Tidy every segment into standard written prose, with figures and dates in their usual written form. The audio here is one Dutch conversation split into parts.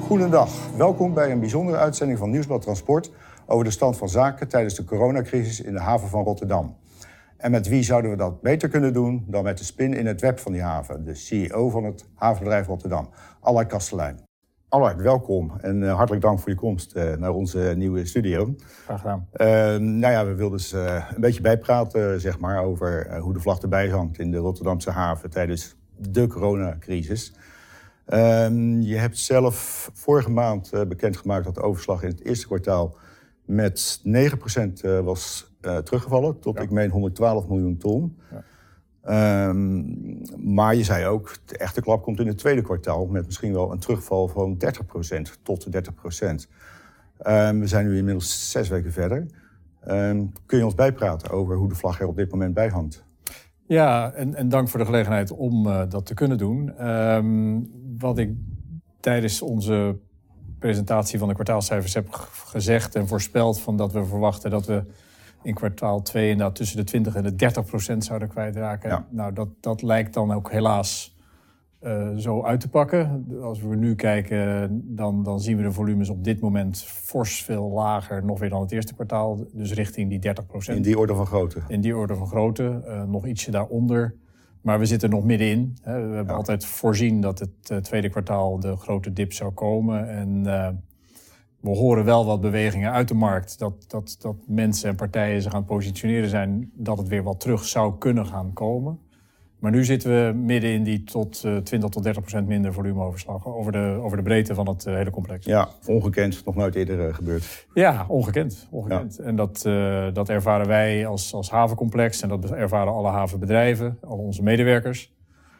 Goedendag, welkom bij een bijzondere uitzending van Nieuwsblad Transport over de stand van zaken tijdens de coronacrisis in de haven van Rotterdam. En met wie zouden we dat beter kunnen doen dan met de spin in het web van die haven, de CEO van het havenbedrijf Rotterdam, Allard Kastelein. Allard, welkom en hartelijk dank voor je komst naar onze nieuwe studio. Graag gedaan. We wilden dus een beetje bijpraten over hoe de vlag erbij hangt in de Rotterdamse haven tijdens de coronacrisis. Je hebt zelf vorige maand bekendgemaakt dat de overslag in het eerste kwartaal met 9% was teruggevallen tot, ik meen, 112 miljoen ton. Ja. Maar je zei ook, de echte klap komt in het tweede kwartaal met misschien wel een terugval van 30% tot 30%. We zijn nu inmiddels 6 weken verder. Kun je ons bijpraten over hoe de vlag er op dit moment bij hangt? Ja, en dank voor de gelegenheid om dat te kunnen doen. Wat ik tijdens onze presentatie van de kwartaalcijfers heb gezegd en voorspeld van dat we verwachten dat we in kwartaal 2 inderdaad tussen de 20 en de 30% zouden kwijtraken. Ja. Nou, dat lijkt dan ook helaas zo uit te pakken. Als we nu kijken, dan zien we de volumes op dit moment fors veel lager nog weer dan het eerste kwartaal. Dus richting die 30%. In die orde van grootte? In die orde van grootte. Nog ietsje daaronder. Maar we zitten nog middenin. We hebben altijd voorzien dat het tweede kwartaal de grote dip zou komen. En we horen wel wat bewegingen uit de markt. Dat mensen en partijen zich aan het positioneren zijn dat het weer wat terug zou kunnen gaan komen. Maar nu zitten we midden in die tot 20 tot 30% minder volumeoverslag over de breedte van het hele complex. Ja, ongekend. Nog nooit eerder gebeurd. Ja, ongekend. Ja. En dat ervaren wij als havencomplex en dat ervaren alle havenbedrijven, al onze medewerkers.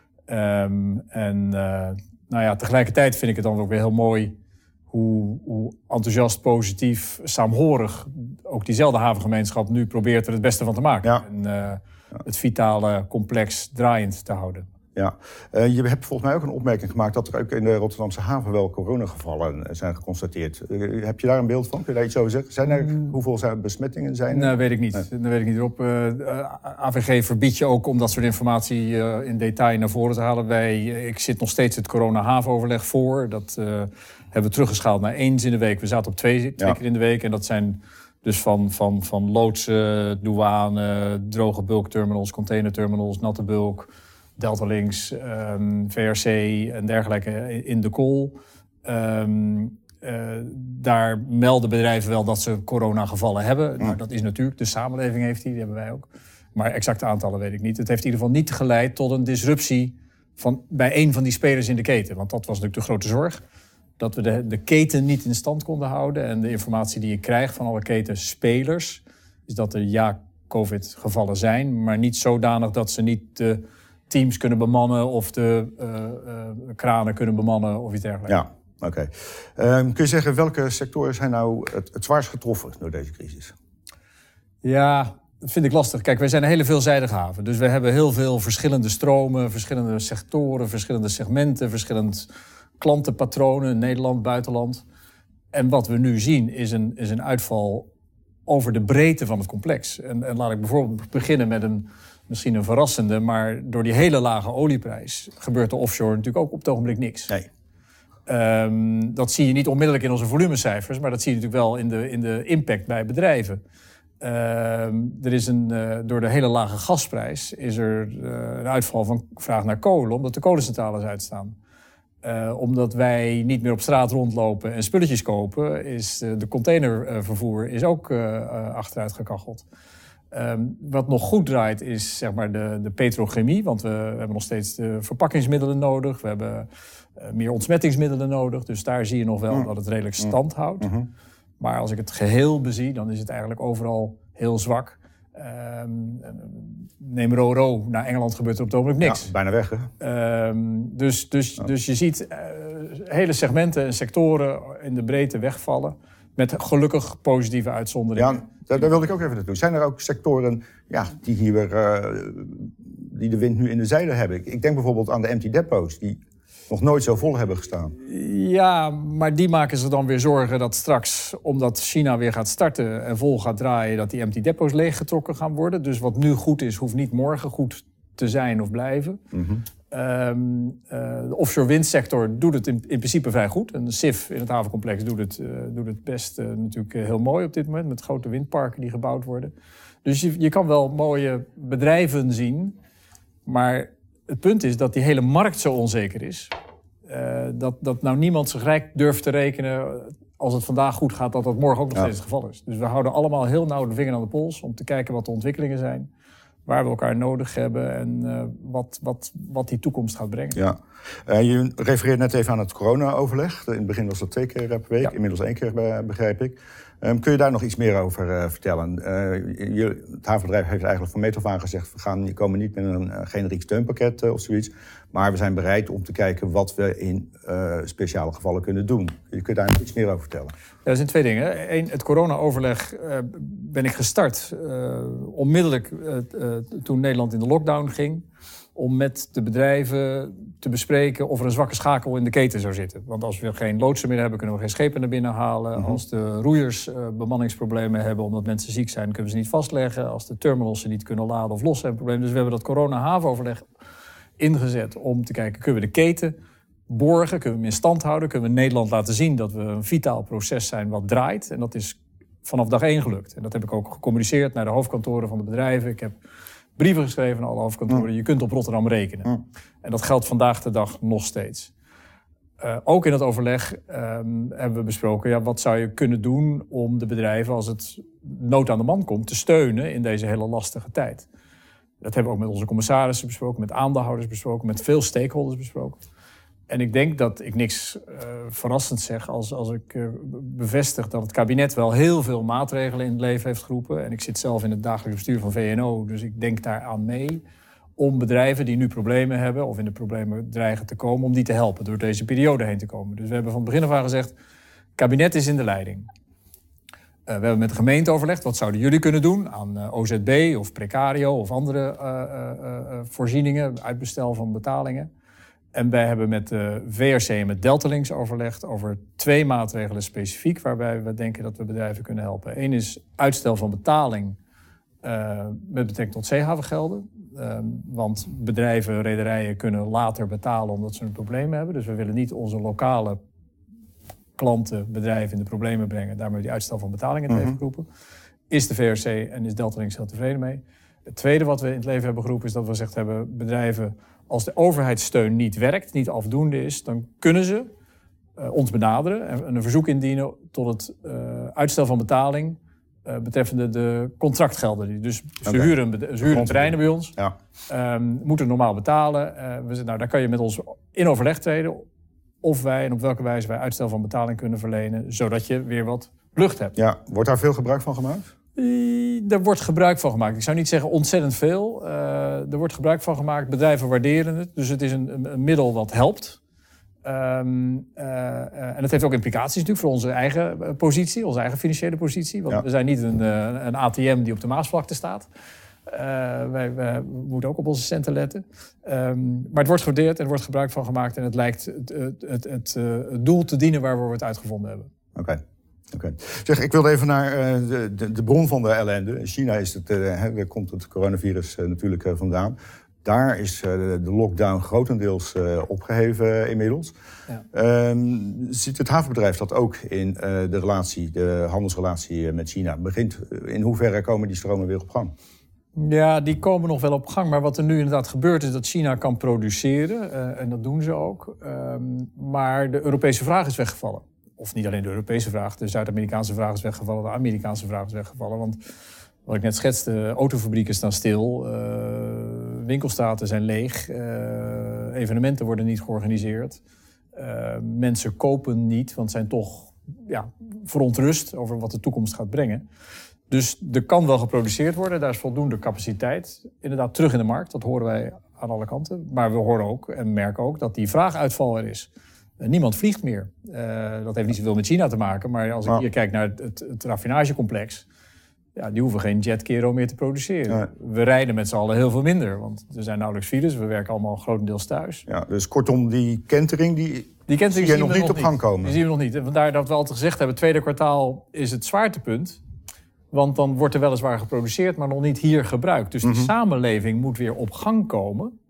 Tegelijkertijd vind ik het dan ook weer heel mooi hoe enthousiast, positief, saamhorig ook diezelfde havengemeenschap nu probeert er het beste van te maken. Ja. En, het vitale complex draaiend te houden. Ja, je hebt volgens mij ook een opmerking gemaakt dat er ook in de Rotterdamse haven wel coronagevallen zijn geconstateerd. Heb je daar een beeld van? Kun je daar iets over zeggen? Hoeveel besmettingen zijn er? Nee, weet ik niet. Nee. Dat weet ik niet erop. AVG verbiedt je ook om dat soort informatie in detail naar voren te halen. Ik zit nog steeds het corona-havenoverleg voor. Dat hebben we teruggeschaald naar 1 in de week. We zaten op 2 keer in de week en dat zijn dus van loodsen, douane, droge bulkterminals, containerterminals, natte bulk, Deltalinks, VRC en dergelijke in de kool. Daar melden bedrijven wel dat ze coronagevallen hebben. Nou, dat is natuurlijk, de samenleving heeft die hebben wij ook. Maar exacte aantallen weet ik niet. Het heeft in ieder geval niet geleid tot een disruptie bij een van die spelers in de keten. Want dat was natuurlijk de grote zorg. Dat we de keten niet in stand konden houden. En de informatie die je krijgt van alle ketenspelers is dat er COVID-gevallen zijn, maar niet zodanig dat ze niet de teams kunnen bemannen of de kranen kunnen bemannen of iets dergelijks. Ja, oké. Kun je zeggen welke sectoren zijn nou het zwaarst getroffen door deze crisis? Ja, dat vind ik lastig. Kijk, wij zijn een hele veelzijdige haven. Dus we hebben heel veel verschillende stromen, verschillende sectoren, verschillende segmenten, verschillend klantenpatronen, Nederland, buitenland. En wat we nu zien is een uitval over de breedte van het complex. En laat ik bijvoorbeeld beginnen met misschien een verrassende, maar door die hele lage olieprijs gebeurt er offshore natuurlijk ook op het ogenblik niks. Nee. Dat zie je niet onmiddellijk in onze volumecijfers, maar dat zie je natuurlijk wel in de impact bij bedrijven. Er is door de hele lage gasprijs is er een uitval van vraag naar kolen, omdat de kolencentrales uitstaan. Omdat wij niet meer op straat rondlopen en spulletjes kopen, is de containervervoer is ook achteruit gekacheld. Wat nog goed draait is zeg maar de petrochemie, want we hebben nog steeds de verpakkingsmiddelen nodig. We hebben meer ontsmettingsmiddelen nodig, dus daar zie je nog wel dat het redelijk stand houdt. Mm-hmm. Maar als ik het geheel bezie, dan is het eigenlijk overal heel zwak. Neem Ro-Ro, naar Engeland gebeurt er op het ogenblik niks. Ja, bijna weg, hè? Dus je ziet hele segmenten en sectoren in de breedte wegvallen, met gelukkig positieve uitzonderingen. Ja, daar wilde ik ook even naartoe. Zijn er ook sectoren die die de wind nu in de zeilen hebben? Ik denk bijvoorbeeld aan de empty depots, die nog nooit zo vol hebben gestaan. Ja, maar die maken zich dan weer zorgen dat straks, omdat China weer gaat starten en vol gaat draaien, dat die empty depots leeggetrokken gaan worden. Dus wat nu goed is, hoeft niet morgen goed te zijn of blijven. Mm-hmm. De offshore windsector doet het in principe vrij goed. En de SIF in het havencomplex doet het best natuurlijk heel mooi op dit moment. Met grote windparken die gebouwd worden. Dus je kan wel mooie bedrijven zien. Maar het punt is dat die hele markt zo onzeker is. Dat nou niemand zich rijk durft te rekenen als het vandaag goed gaat, dat morgen ook nog steeds het geval is. Dus we houden allemaal heel nauw de vinger aan de pols om te kijken wat de ontwikkelingen zijn. Waar we elkaar nodig hebben en wat die toekomst gaat brengen. Ja. Je refereert net even aan het corona-overleg. In het begin was dat 2 keer per week, ja. Inmiddels 1 keer begrijp ik. Kun je daar nog iets meer over vertellen? Het havenbedrijf heeft eigenlijk van meet af aan gezegd, we komen niet met een generiek steunpakket of zoiets. Maar we zijn bereid om te kijken wat we in speciale gevallen kunnen doen. Kun je daar nog iets meer over vertellen? Ja, er zijn 2 dingen. 1, het corona-overleg ben ik gestart onmiddellijk toen Nederland in de lockdown ging. Om met de bedrijven te bespreken of er een zwakke schakel in de keten zou zitten. Want als we geen loodsen meer hebben, kunnen we geen schepen naar binnen halen. Mm-hmm. Als de roeiers bemanningsproblemen hebben omdat mensen ziek zijn, kunnen we ze niet vastleggen. Als de terminals ze niet kunnen laden of los zijn, problemen. Dus we hebben dat corona-havenoverleg ingezet om te kijken, kunnen we de keten borgen? Kunnen we hem in stand houden? Kunnen we Nederland laten zien dat we een vitaal proces zijn wat draait? En dat is vanaf dag 1 gelukt. En dat heb ik ook gecommuniceerd naar de hoofdkantoren van de bedrijven. Ik heb brieven geschreven naar alle hoofdkantoren. Je kunt op Rotterdam rekenen. En dat geldt vandaag de dag nog steeds. Ook in het overleg hebben we besproken, wat zou je kunnen doen om de bedrijven, als het nood aan de man komt, te steunen in deze hele lastige tijd. Dat hebben we ook met onze commissarissen besproken, met aandeelhouders besproken, met veel stakeholders besproken. En ik denk dat ik niks verrassends zeg als ik bevestig dat het kabinet wel heel veel maatregelen in het leven heeft geroepen. En ik zit zelf in het dagelijks bestuur van VNO, dus ik denk daaraan mee om bedrijven die nu problemen hebben of in de problemen dreigen te komen, om die te helpen door deze periode heen te komen. Dus we hebben van het begin af aan gezegd, het kabinet is in de leiding. We hebben met de gemeente overlegd, wat zouden jullie kunnen doen aan OZB of precario of andere voorzieningen, uitbestel van betalingen. En wij hebben met de VRC en met Deltalinks overlegd over 2 maatregelen specifiek waarbij we denken dat we bedrijven kunnen helpen. 1 is uitstel van betaling met betrekking tot zeehavengelden. Want bedrijven, rederijen kunnen later betalen omdat ze een probleem hebben. Dus we willen niet onze lokale klanten, bedrijven in de problemen brengen. Daarmee die uitstel van betalingen heeft geroepen. Is de VRC en is Deltalinks heel tevreden mee. Het tweede wat we in het leven hebben geroepen is dat we gezegd hebben, bedrijven, als de overheidssteun niet werkt, niet afdoende is, dan kunnen ze ons benaderen en een verzoek indienen tot het uitstel van betaling betreffende de contractgelden. Dus ze huren terreinen bij ons, moeten normaal betalen. We zeggen, daar kan je met ons in overleg treden of wij en op welke wijze wij uitstel van betaling kunnen verlenen, zodat je weer wat lucht hebt. Ja, wordt daar veel gebruik van gemaakt? Er wordt gebruik van gemaakt. Ik zou niet zeggen ontzettend veel. Er wordt gebruik van gemaakt. Bedrijven waarderen het. Dus het is een middel wat helpt. En het heeft ook implicaties natuurlijk voor onze eigen positie. Onze eigen financiële positie. Want we zijn niet een ATM die op de Maasvlakte staat. Wij moeten ook op onze centen letten. Maar het wordt gewaardeerd en er wordt gebruik van gemaakt. En het lijkt het doel te dienen waar we het uitgevonden hebben. Oké. Zeg, ik wilde even naar de bron van de ellende. In China is daar komt het coronavirus natuurlijk vandaan. Daar is de lockdown grotendeels opgeheven inmiddels. Ja. Ziet het havenbedrijf dat ook in de handelsrelatie met China? In hoeverre komen die stromen weer op gang? Ja, die komen nog wel op gang. Maar wat er nu inderdaad gebeurt is dat China kan produceren. En dat doen ze ook. Maar de Europese vraag is weggevallen. Of niet alleen de Europese vraag, de Zuid-Amerikaanse vraag is weggevallen, de Amerikaanse vraag is weggevallen. Want wat ik net schetste, autofabrieken staan stil, winkelstraten zijn leeg, evenementen worden niet georganiseerd. Mensen kopen niet, want zijn toch verontrust over wat de toekomst gaat brengen. Dus er kan wel geproduceerd worden, daar is voldoende capaciteit. Inderdaad terug in de markt, dat horen wij aan alle kanten. Maar we horen ook en merken ook dat die vraaguitval er is. Niemand vliegt meer. Dat heeft niet zoveel met China te maken. Maar als ik hier kijk naar het raffinagecomplex, die hoeven geen Jetkero meer te produceren. Ja. We rijden met z'n allen heel veel minder. Want er zijn nauwelijks files. We werken allemaal grotendeels thuis. Ja, dus kortom, die kentering die zie je nog niet op gang komen. Die zien we nog niet. En vandaar dat we altijd gezegd hebben, het tweede kwartaal is het zwaartepunt. Want dan wordt er weliswaar geproduceerd, maar nog niet hier gebruikt. Dus de samenleving moet weer op gang komen.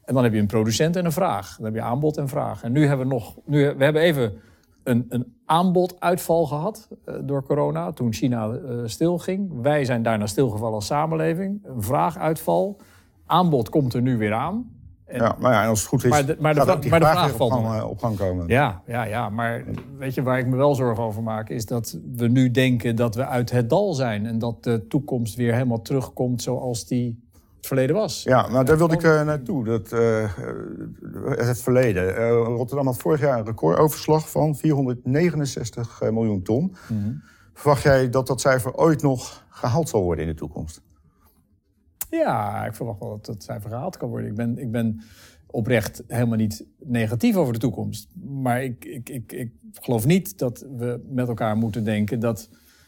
En dan heb je een producent en een vraag. Dan heb je aanbod en vraag. En nu hebben we hebben even een aanboduitval gehad door corona. Toen China stilging. Wij zijn daarna stilgevallen als samenleving. Een vraaguitval. Aanbod komt er nu weer aan. En als het goed is, maar de vraag valt op gang komen. Ja, maar weet je, waar ik me wel zorgen over maak, is dat we nu denken dat we uit het dal zijn. En dat de toekomst weer helemaal terugkomt zoals die het verleden was. Ja, nou daar wilde ik naartoe. Het verleden. Rotterdam had vorig jaar een recordoverslag van 469 miljoen ton. Mm-hmm. Verwacht jij dat dat cijfer ooit nog gehaald zal worden in de toekomst? Ja, ik verwacht wel dat het cijfer gehaald kan worden. Ik ben oprecht helemaal niet negatief over de toekomst. Maar ik geloof niet dat we met elkaar moeten denken dat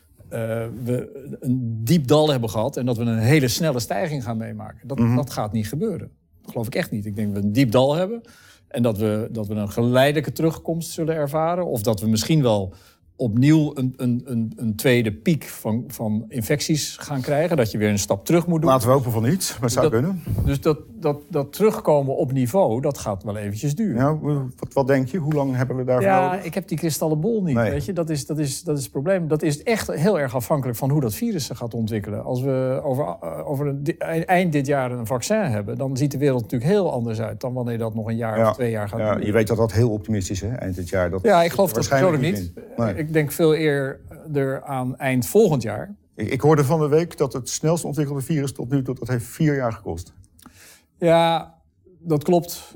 we een diep dal hebben gehad en dat we een hele snelle stijging gaan meemaken. Dat gaat niet gebeuren. Dat geloof ik echt niet. Ik denk dat we een diep dal hebben en dat we een geleidelijke terugkomst zullen ervaren. Of dat we misschien wel opnieuw een tweede piek van infecties gaan krijgen. Dat je weer een stap terug moet doen. Laten we hopen van niet, maar het zou kunnen. Dus dat terugkomen op niveau, dat gaat wel eventjes duren. Ja, wat denk je? Hoe lang hebben we daarvoor nodig? Ik heb die kristallenbol niet. Nee. Weet je? Dat is het probleem. Dat is echt heel erg afhankelijk van hoe dat virus zich gaat ontwikkelen. Als we over eind dit jaar een vaccin hebben, dan ziet de wereld natuurlijk heel anders uit dan wanneer dat nog een jaar of 2 jaar gaat duren. Je weet dat heel optimistisch is, eind dit jaar. Ik geloof dat persoonlijk niet. Nee. Ik denk veel eerder aan eind volgend jaar. Ik hoorde van de week dat het snelst ontwikkelde virus tot nu toe, dat heeft 4 jaar gekost. Ja, dat klopt.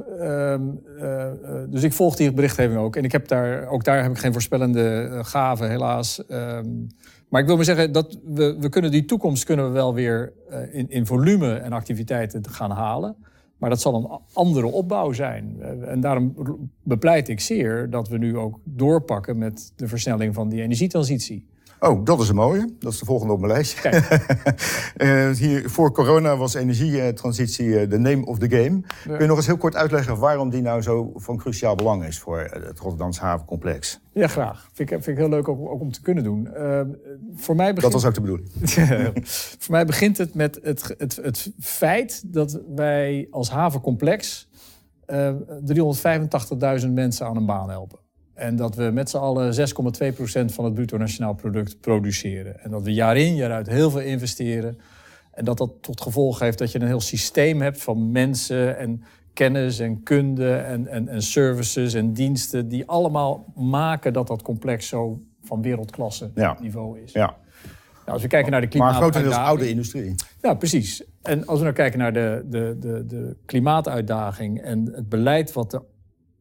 Dus ik volg die berichtgeving ook. En ik heb daar heb ik geen voorspellende gave, helaas. Maar ik wil maar zeggen dat we kunnen die toekomst wel weer in volume en activiteiten gaan halen. Maar dat zal een andere opbouw zijn. En daarom bepleit ik zeer dat we nu ook doorpakken met de versnelling van die energietransitie. Oh, dat is een mooie. Dat is de volgende op mijn lijstje. Hier, voor corona was energietransitie de name of the game. Ja. Kun je nog eens heel kort uitleggen waarom die nou zo van cruciaal belang is voor het Rotterdamse havencomplex? Ja, graag. Vind ik heel leuk ook om te kunnen doen. Voor mij dat was ook de bedoeling. Voor mij begint het met het feit dat wij als havencomplex 385.000 mensen aan een baan helpen. En dat we met z'n allen 6,2% van het bruto nationaal product produceren. En dat we jaar in, jaar uit heel veel investeren. En dat tot gevolg heeft dat je een heel systeem hebt van mensen en kennis en kunde en services en diensten die allemaal maken dat complex zo van wereldklasse niveau is. Ja. Nou, als we kijken naar de klimaatuitdaging... Maar grotendeels oude industrie. Ja, precies. En als we nou kijken naar de klimaatuitdaging en het beleid wat er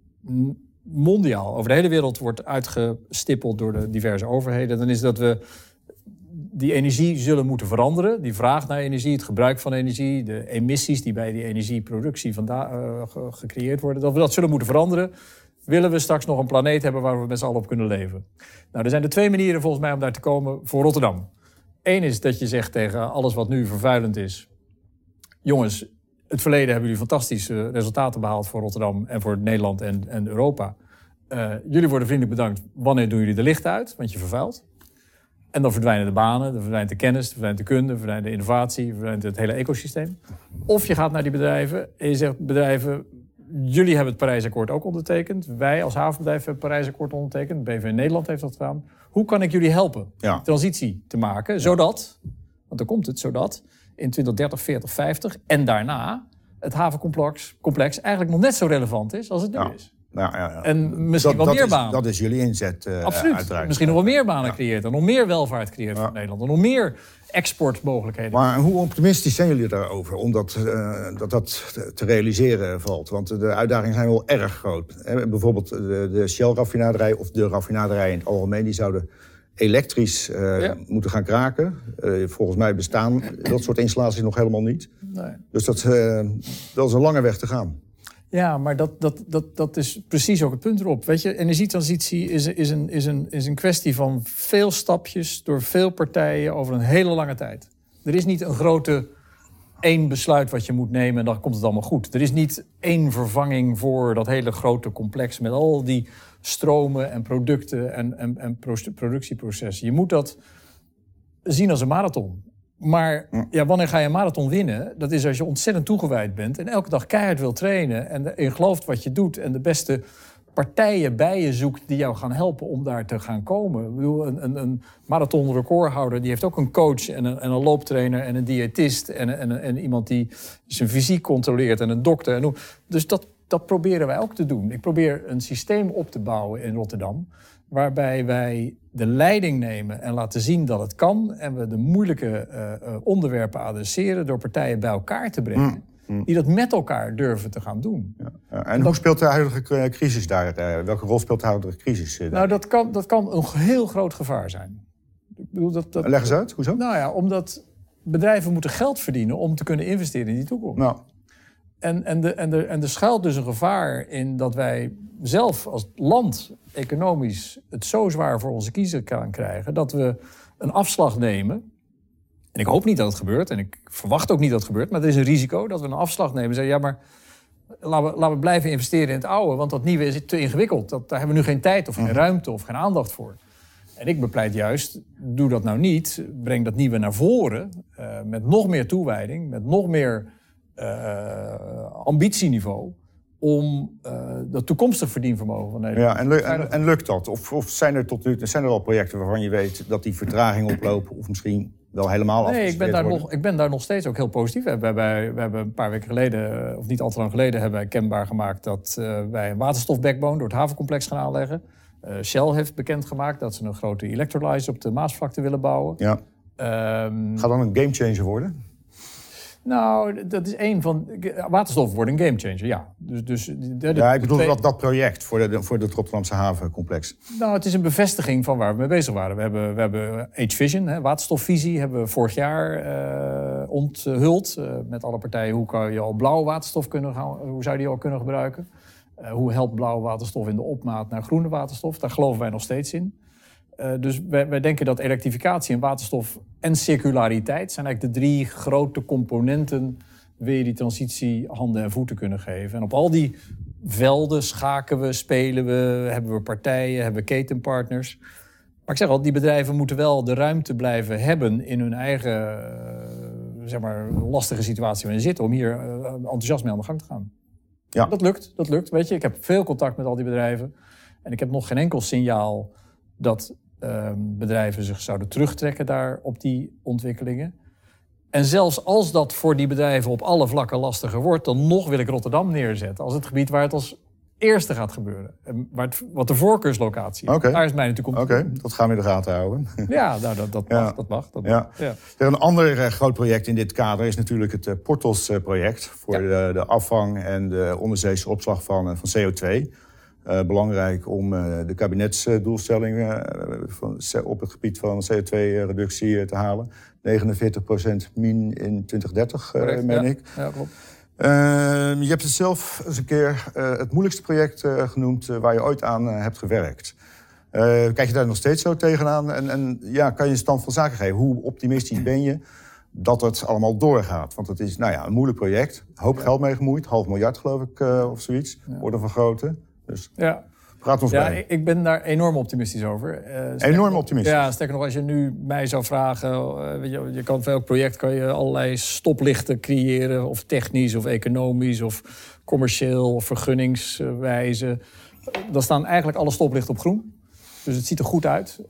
mondiaal over de hele wereld wordt uitgestippeld door de diverse overheden, dan is dat we die energie zullen moeten veranderen. Die vraag naar energie, het gebruik van energie, de emissies die bij die energieproductie gecreëerd worden, dat we dat zullen moeten veranderen. Willen we straks nog een planeet hebben waar we met z'n allen op kunnen leven? Nou, er zijn er 2 manieren volgens mij om daar te komen voor Rotterdam. Eén is dat je zegt tegen alles wat nu vervuilend is: jongens, het verleden hebben jullie fantastische resultaten behaald voor Rotterdam en voor Nederland en Europa. Jullie worden vriendelijk bedankt. Wanneer doen jullie de lichten uit? Want je vervuilt. En dan verdwijnen de banen, dan verdwijnt de kennis, dan verdwijnt de kunde, dan verdwijnt de innovatie, dan verdwijnt het hele ecosysteem. Of je gaat naar die bedrijven en je zegt: bedrijven, jullie hebben het Parijsakkoord ook ondertekend. Wij als havenbedrijf hebben het Parijsakkoord ondertekend. BV Nederland heeft dat gedaan. Hoe kan ik jullie helpen transitie te maken, zodat, want dan komt het, zodat in 2030, 40, 50 en daarna het havencomplex eigenlijk nog net zo relevant is als het nu is. Ja. En misschien wel meer banen. Dat is jullie inzet. Absoluut. Uiteraard. Misschien nog wel meer banen creëert en nog meer welvaart creëert voor Nederland. En nog meer exportmogelijkheden. Maar hoe optimistisch zijn jullie daarover om dat te realiseren valt? Want de uitdagingen zijn wel erg groot. Bijvoorbeeld de Shell-raffinaderij of de raffinaderij in het algemeen, die zouden elektrisch moeten gaan kraken. Volgens mij bestaan dat soort installaties nog helemaal niet. Nee. Dus dat is een lange weg te gaan. Ja, maar dat is precies ook het punt erop. Weet je, energietransitie is een kwestie van veel stapjes door veel partijen over een hele lange tijd. Er is niet een grote 1 besluit wat je moet nemen en dan komt het allemaal goed. Er is niet 1 vervanging voor dat hele grote complex met al die stromen en producten en productieprocessen. Je moet dat zien als een marathon. Maar wanneer ga je een marathon winnen? Dat is als je ontzettend toegewijd bent en elke dag keihard wil trainen en je gelooft wat je doet en de beste partijen bij je zoekt die jou gaan helpen om daar te gaan komen. Ik bedoel, een marathonrecordhouder die heeft ook een coach en een looptrainer en een diëtist en iemand die zijn fysiek controleert en een dokter. Dus dat proberen wij ook te doen. Ik probeer een systeem op te bouwen in Rotterdam waarbij wij de leiding nemen en laten zien dat het kan en we de moeilijke onderwerpen adresseren door partijen bij elkaar te brengen. Die dat met elkaar durven te gaan doen. Ja. En hoe speelt de huidige crisis daar? Welke rol speelt de huidige crisis daar? Nou, dat kan een heel groot gevaar zijn. Ik bedoel, leg eens uit, hoezo? Nou ja, omdat bedrijven moeten geld verdienen om te kunnen investeren in die toekomst. Nou. En er schuilt dus een gevaar in dat wij zelf als land economisch het zo zwaar voor onze kiezer kan krijgen dat we een afslag nemen. En ik hoop niet dat het gebeurt en ik verwacht ook niet dat het gebeurt, maar er is een risico dat we een afslag nemen en zeggen, ja, maar laten we blijven investeren in het oude, want dat nieuwe is te ingewikkeld. Daar hebben we nu geen tijd of geen ruimte of geen aandacht voor. En ik bepleit juist, doe dat nou niet, breng dat nieuwe naar voren met nog meer toewijding, met nog meer ambitieniveau om dat toekomstig verdienvermogen van Nederland. Ja, en lukt dat? Of zijn er tot nu zijn er al projecten waarvan je weet dat die vertraging oplopen of misschien wel helemaal afgestudeerd worden? Ik ben daar nog steeds ook heel positief. We hebben een paar weken geleden, of niet al te lang geleden, hebben wij kenbaar gemaakt dat wij een waterstofbackbone door het havencomplex gaan aanleggen. Shell heeft bekendgemaakt dat ze een grote electrolyzer op de Maasvlakte willen bouwen. Ja. Gaat dan een gamechanger worden? Nou, dat is één van... Waterstof wordt een gamechanger, ja. Ik bedoel dat project voor het Rotterdamse havencomplex. Nou, het is een bevestiging van waar we mee bezig waren. We hebben H-Vision, waterstofvisie, hebben we vorig jaar onthuld. Met alle partijen, hoe kan je al blauwe waterstof hoe zou je die al kunnen gebruiken? Hoe helpt blauwe waterstof in de opmaat naar groene waterstof? Daar geloven wij nog steeds in. Dus wij denken dat elektrificatie en waterstof en circulariteit zijn eigenlijk de 3 grote componenten wil je die transitie handen en voeten kunnen geven. En op al die velden schaken we, spelen we, hebben we partijen, hebben we ketenpartners. Maar ik zeg al, die bedrijven moeten wel de ruimte blijven hebben in hun eigen lastige situatie waarin ze zitten om hier enthousiast mee aan de gang te gaan. Ja. Dat lukt. Weet je, ik heb veel contact met al die bedrijven en ik heb nog geen enkel signaal dat bedrijven zich zouden terugtrekken daar op die ontwikkelingen. En zelfs als dat voor die bedrijven op alle vlakken lastiger wordt, dan nog wil ik Rotterdam neerzetten als het gebied waar het als eerste gaat gebeuren. Wat de voorkeurslocatie is. Okay. Daar is mij natuurlijk Oké, dat gaan we in de gaten houden. Ja, nou, dat mag. Ja. Een ander groot project in dit kader is natuurlijk het Portos-project voor de afvang en de onderzeese opslag van CO2. Belangrijk om de kabinetsdoelstellingen op het gebied van CO2-reductie te halen. 49% min in 2030, meen ik. Ja, klopt. Je hebt het zelf eens een keer het moeilijkste project genoemd waar je ooit aan hebt gewerkt. Kijk je daar nog steeds zo tegenaan? En kan je een stand van zaken geven? Hoe optimistisch ben je dat het allemaal doorgaat? Want het is een moeilijk project. Hoop geld mee gemoeid. $500 miljoen geloof ik of zoiets. Orde van grootte. Dus praat ons bij. Ik ben daar enorm optimistisch over. Enorm optimistisch? Ja, sterker nog, als je nu mij zou vragen... je kan voor elk project kan je allerlei stoplichten creëren... of technisch, of economisch, of commercieel, of vergunningswijze. Dan staan eigenlijk alle stoplichten op groen. Dus het ziet er goed uit.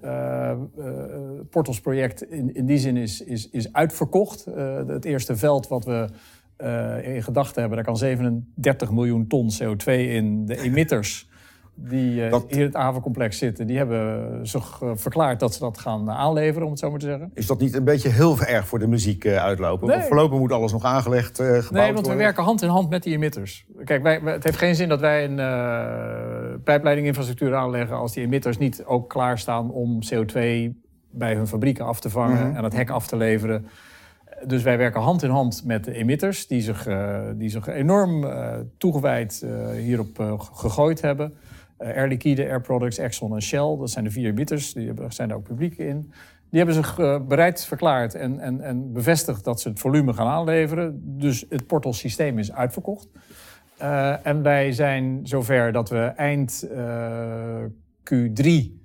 Het Portos-project in die zin is uitverkocht. Het eerste veld wat we in gedachten hebben, daar kan 37 miljoen ton CO2 in. De emitters die hier in het havencomplex zitten, die hebben zich verklaard dat ze dat gaan aanleveren, om het zo maar te zeggen. Is dat niet een beetje heel erg voor de muziek uitlopen? Nee. Want voorlopig moet alles nog aangelegd gebouwd worden. Nee, want we werken hand in hand met die emitters. Kijk, het heeft geen zin dat wij een pijpleidinginfrastructuur aanleggen als die emitters niet ook klaarstaan om CO2 bij hun fabrieken af te vangen en het hek af te leveren. Dus wij werken hand in hand met de emitters die zich enorm toegewijd hierop gegooid hebben. Air Liquide, Air Products, Exxon en Shell, dat zijn de 4 emitters, die zijn daar ook publiek in. Die hebben zich bereid verklaard en bevestigd dat ze het volume gaan aanleveren. Dus het Portos-systeem is uitverkocht. En wij zijn zover dat we eind Q3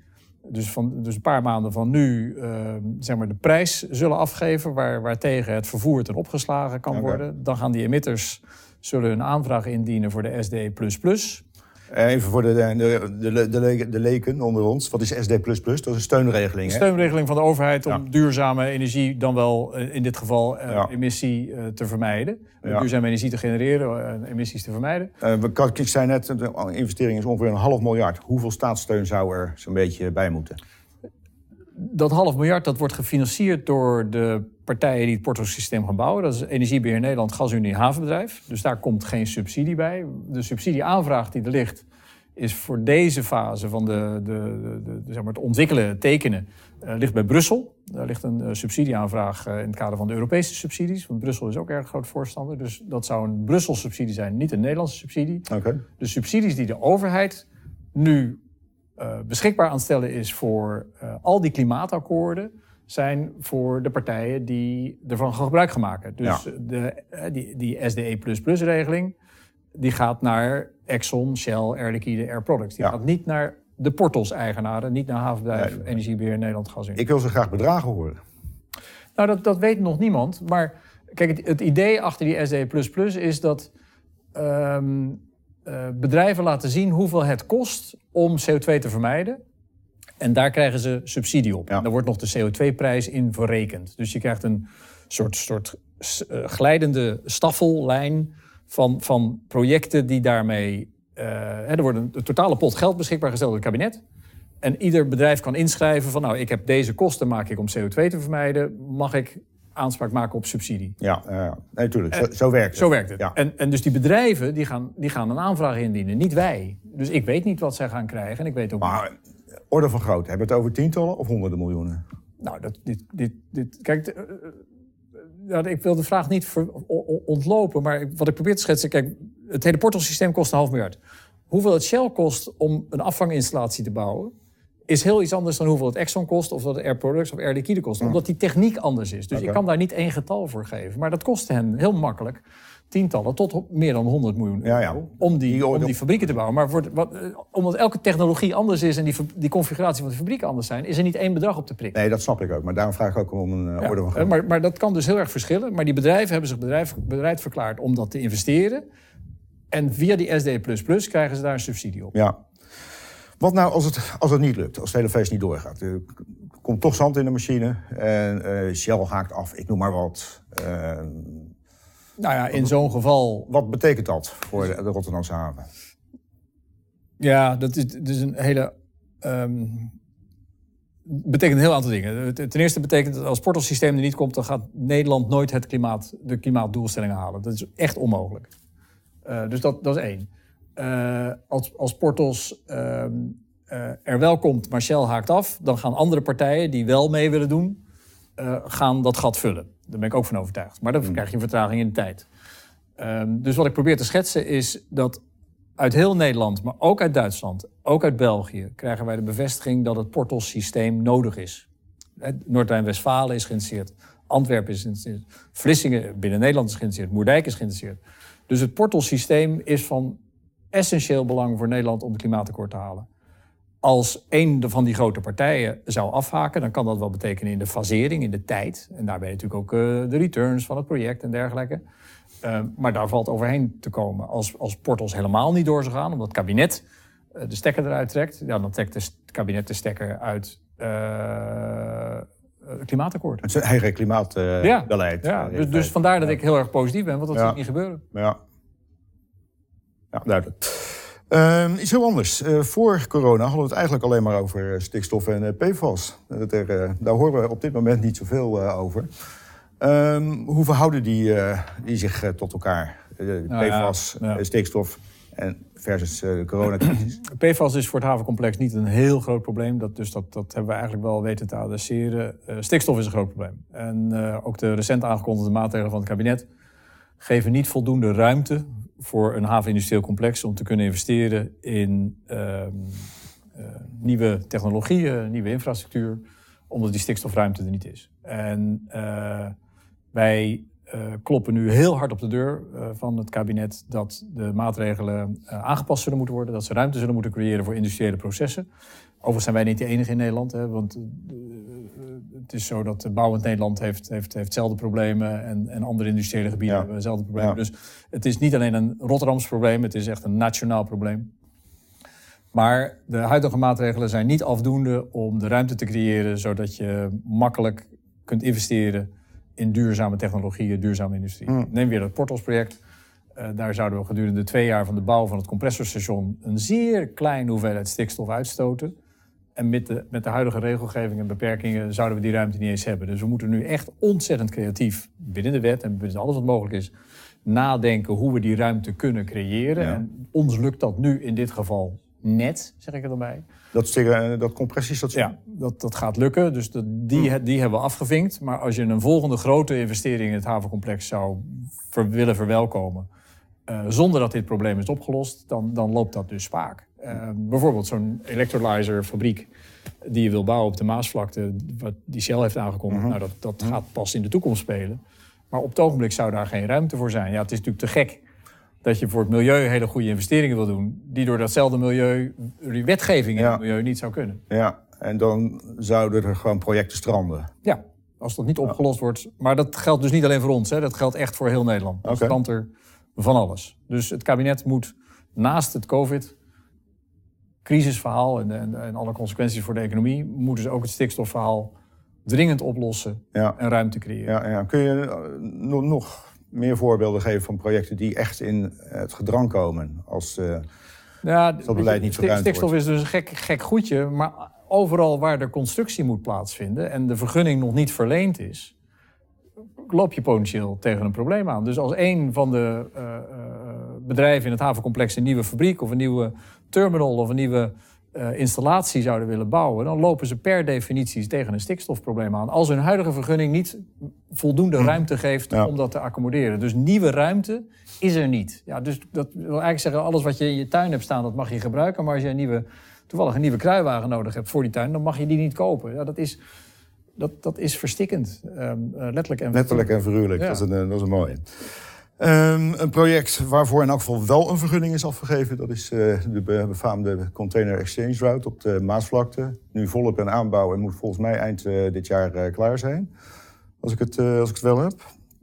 dus een paar maanden van nu zeg maar de prijs zullen afgeven waartegen het vervoerd en opgeslagen kan worden. Dan gaan die emitters zullen een aanvraag indienen voor de SD++. Even voor de leken onder ons. Wat is SD++? Dat is een steunregeling. Een steunregeling van de overheid om duurzame energie, dan wel in dit geval emissie te vermijden. Duurzame energie te genereren en emissies te vermijden. Ik zei net, de investering is ongeveer $500 miljard. Hoeveel staatssteun zou er zo'n beetje bij moeten? Dat $500 miljard dat wordt gefinancierd door de partijen die het portosysteem gaan bouwen. Dat is Energiebeheer Nederland, Gasunie, Havenbedrijf. Dus daar komt geen subsidie bij. De subsidieaanvraag die er ligt is voor deze fase van zeg maar het ontwikkelen, het tekenen, ligt bij Brussel. Daar ligt een subsidieaanvraag in het kader van de Europese subsidies. Want Brussel is ook erg groot voorstander. Dus dat zou een Brusselse subsidie zijn, niet een Nederlandse subsidie. De subsidies die de overheid nu beschikbaar aan het stellen is voor al die klimaatakkoorden, zijn voor de partijen die ervan gebruik gaan maken. Dus die SDE++-regeling, die gaat naar Exxon, Shell, Air Liquide, Air Products. Die gaat niet naar de Portos-eigenaren, niet naar Havenbedrijf, Energiebeheer Nederland, Gasunie. Ik wil zo graag bedragen horen. Nou, dat weet nog niemand. Maar kijk, het idee achter die SDE++ is dat bedrijven laten zien hoeveel het kost om CO2 te vermijden. En daar krijgen ze subsidie op. Daar wordt nog de CO2-prijs in verrekend. Dus je krijgt een soort glijdende staffellijn van projecten die daarmee... er wordt een totale pot geld beschikbaar gesteld door het kabinet. En ieder bedrijf kan inschrijven van, nou, ik heb deze kosten maak ik om CO2 te vermijden. Mag ik aanspraak maken op subsidie? Ja, natuurlijk. Zo werkt het. Zo werkt het. Ja. En dus die bedrijven die gaan een aanvraag indienen, niet wij. Dus ik weet niet wat zij gaan krijgen. En ik weet ook maar orde van grootte, hebben we het over tientallen of honderden miljoenen? Nou, kijk, ik wil de vraag niet ontlopen, maar wat ik probeer te schetsen, kijk, het hele portosysteem kost $500 miljard. Hoeveel het Shell kost om een afvanginstallatie te bouwen, is heel iets anders dan hoeveel het Exxon kost of dat Air Products of Air Liquide kost. Omdat die techniek anders is. Dus ik kan daar niet één getal voor geven. Maar dat kost hen heel makkelijk tientallen tot meer dan €100 miljoen om die fabrieken te bouwen. Maar omdat elke technologie anders is en die configuratie van de fabrieken anders zijn, is er niet één bedrag op te prikken. Nee, dat snap ik ook. Maar daarom vraag ik ook om een orde van grootte. Maar dat kan dus heel erg verschillen. Maar die bedrijven hebben zich bereid verklaard om dat te investeren. En via die SD++ krijgen ze daar een subsidie op. Ja. Wat nou als het niet lukt, als het hele feest niet doorgaat? Er komt toch zand in de machine en Shell haakt af, ik noem maar wat. Nou ja, in zo'n geval... Wat betekent dat voor de Rotterdamse haven? Ja, dat is een hele... betekent een heel aantal dingen. Ten eerste betekent dat als het portosysteem er niet komt, dan gaat Nederland nooit de klimaatdoelstellingen halen. Dat is echt onmogelijk. Dus dat is één. Als Portos er wel komt, maar Shell haakt af, dan gaan andere partijen die wel mee willen doen, gaan dat gat vullen. Daar ben ik ook van overtuigd. Maar dan krijg je een vertraging in de tijd. Dus wat ik probeer te schetsen is dat uit heel Nederland, maar ook uit Duitsland, ook uit België, krijgen wij de bevestiging dat het Portos-systeem nodig is. Noord-Rijn-Westfalen is geïnteresseerd, Antwerpen is geïnteresseerd, Vlissingen binnen Nederland is geïnteresseerd, Moerdijk is geïnteresseerd. Dus het Portos-systeem is van essentieel belang voor Nederland om het klimaatakkoord te halen. Als een van die grote partijen zou afhaken, dan kan dat wel betekenen in de fasering, in de tijd. En daarbij natuurlijk ook de returns van het project en dergelijke. Maar daar valt overheen te komen. Als Portos helemaal niet door zou gaan, omdat het kabinet de stekker eruit trekt, dan trekt het kabinet de stekker uit het klimaatakkoord. Het eigen klimaatbeleid. Dus vandaar dat ik heel erg positief ben, want dat zal niet gebeuren. Ja, duidelijk. Iets heel anders. Voor corona hadden we het eigenlijk alleen maar over stikstof en PFAS. Daar horen we op dit moment niet zoveel over. Hoe verhouden die zich tot elkaar? PFAS, stikstof en versus de coronacrisis? PFAS is voor het havencomplex niet een heel groot probleem. Dat hebben we eigenlijk wel weten te adresseren. Stikstof is een groot probleem. En ook de recent aangekondigde maatregelen van het kabinet geven niet voldoende ruimte voor een havenindustrieel complex om te kunnen investeren in nieuwe technologieën, nieuwe infrastructuur, omdat die stikstofruimte er niet is. En wij kloppen nu heel hard op de deur van het kabinet dat de maatregelen aangepast zullen moeten worden. Dat ze ruimte zullen moeten creëren voor industriële processen. Overigens zijn wij niet de enige in Nederland. Hè, want het is zo dat bouwend Nederland heeft hetzelfde problemen. En andere industriële gebieden hebben hetzelfde problemen. Ja. Dus het is niet alleen een Rotterdams probleem. Het is echt een nationaal probleem. Maar de huidige maatregelen zijn niet afdoende om de ruimte te creëren zodat je makkelijk kunt investeren in duurzame technologieën, duurzame industrie. Neem weer dat Porthos-project. Daar zouden we gedurende 2 jaar van de bouw van het compressorstation een zeer kleine hoeveelheid stikstof uitstoten. En met de huidige regelgeving en beperkingen zouden we die ruimte niet eens hebben. Dus we moeten nu echt ontzettend creatief binnen de wet en binnen alles wat mogelijk is nadenken hoe we die ruimte kunnen creëren. Ja. En ons lukt dat nu in dit geval net, zeg ik er dan bij. Dat compressiestation? Ja, dat gaat lukken. Dus die hebben we afgevinkt. Maar als je een volgende grote investering in het havencomplex zou willen verwelkomen, zonder dat dit probleem is opgelost, dan loopt dat dus spaak. Bijvoorbeeld zo'n electrolyzerfabriek die je wil bouwen op de Maasvlakte, wat die Shell heeft aangekondigd. Nou, dat gaat pas in de toekomst spelen. Maar op het ogenblik zou daar geen ruimte voor zijn. Ja, het is natuurlijk te gek dat je voor het milieu hele goede investeringen wil doen, die door datzelfde milieu, die wetgeving in het milieu niet zou kunnen. Ja, en dan zouden er gewoon projecten stranden. Ja, als dat niet opgelost wordt. Maar dat geldt dus niet alleen voor ons, hè. Dat geldt echt voor heel Nederland. Er strandt er van alles. Dus het kabinet moet naast het COVID-crisisverhaal en alle consequenties voor de economie, moeten ze ook het stikstofverhaal dringend oplossen en ruimte creëren. Ja. Kun je nog meer voorbeelden geven van projecten die echt in het gedrang komen als dat beleid niet verruimd stikstof wordt? Is dus een gek goedje, maar overal waar de constructie moet plaatsvinden en de vergunning nog niet verleend is, loop je potentieel tegen een probleem aan. Dus als een van de bedrijven in het havencomplex een nieuwe fabriek of een nieuwe terminal of een nieuwe installatie zouden willen bouwen, dan lopen ze per definitie tegen een stikstofprobleem aan. Als hun huidige vergunning niet voldoende ruimte geeft om dat te accommoderen. Dus nieuwe ruimte is er niet. Ja, dus dat wil eigenlijk zeggen, alles wat je in je tuin hebt staan, dat mag je gebruiken. Maar als je toevallig een nieuwe kruiwagen nodig hebt voor die tuin, dan mag je die niet kopen. Ja, dat is verstikkend. Letterlijk en figuurlijk. Ja. Dat is een mooie. Een project waarvoor in elk geval wel een vergunning is afgegeven, dat is de befaamde Container Exchange Route op de Maasvlakte. Nu volop in aanbouw en moet volgens mij eind dit jaar klaar zijn. Als ik het wel heb.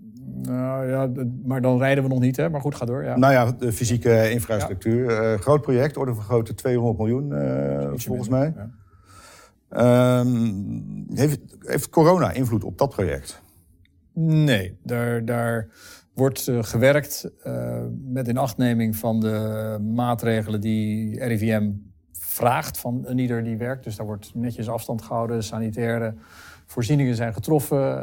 Nou ja, maar dan rijden we nog niet, hè? Maar goed, ga door. Ja. Nou ja, de fysieke infrastructuur. Groot project, orde van grootte 200 miljoen volgens mij. Ja. Heeft corona invloed op dat project? Nee, daar wordt gewerkt met inachtneming van de maatregelen die RIVM vraagt van een ieder die werkt. Dus daar wordt netjes afstand gehouden, sanitaire voorzieningen zijn getroffen.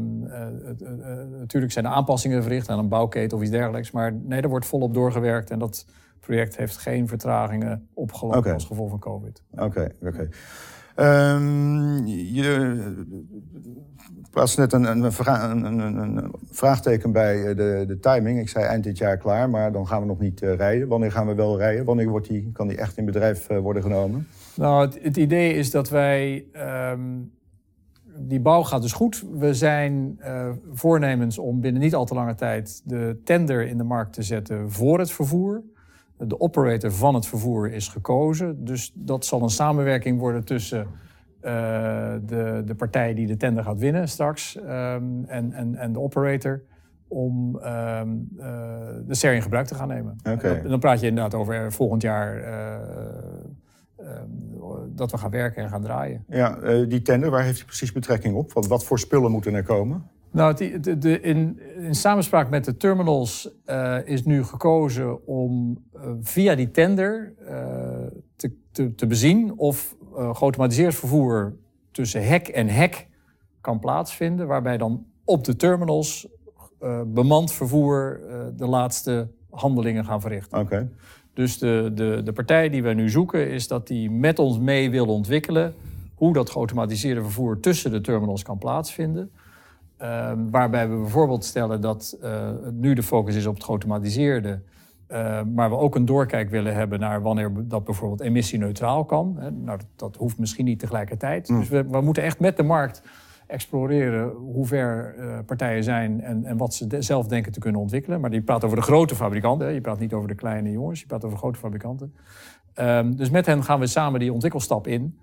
Natuurlijk zijn er aanpassingen verricht aan een bouwketen of iets dergelijks. Maar nee, er wordt volop doorgewerkt en dat project heeft geen vertragingen opgelopen als gevolg van COVID. Oké. Je plaatste net een vraagteken bij de timing. Ik zei eind dit jaar klaar, maar dan gaan we nog niet rijden. Wanneer gaan we wel rijden? Wanneer kan die echt in bedrijf worden genomen? Nou, het idee is dat wij die bouw gaat dus goed. We zijn voornemens om binnen niet al te lange tijd de tender in de markt te zetten voor het vervoer. De operator van het vervoer is gekozen. Dus dat zal een samenwerking worden tussen de partij die de tender gaat winnen straks en de operator om de SER in gebruik te gaan nemen. Okay. Dan praat je inderdaad over volgend jaar dat we gaan werken en gaan draaien. Ja, die tender, waar heeft die precies betrekking op? Wat voor spullen moeten er komen? Nou, in samenspraak met de terminals is nu gekozen om via die tender te bezien of geautomatiseerd vervoer tussen hek en hek kan plaatsvinden, waarbij dan op de terminals bemand vervoer de laatste handelingen gaan verrichten. Okay. Dus de partij die wij nu zoeken is dat die met ons mee wil ontwikkelen hoe dat geautomatiseerde vervoer tussen de terminals kan plaatsvinden. Waarbij we bijvoorbeeld stellen dat nu de focus is op het geautomatiseerde, maar we ook een doorkijk willen hebben naar wanneer dat bijvoorbeeld emissieneutraal kan. Nou, dat hoeft misschien niet tegelijkertijd. Dus we moeten echt met de markt exploreren hoe ver partijen zijn en wat ze zelf denken te kunnen ontwikkelen. Maar je praat over de grote fabrikanten. Hè? Je praat niet over de kleine jongens, je praat over grote fabrikanten. Dus met hen gaan we samen die ontwikkelstap in.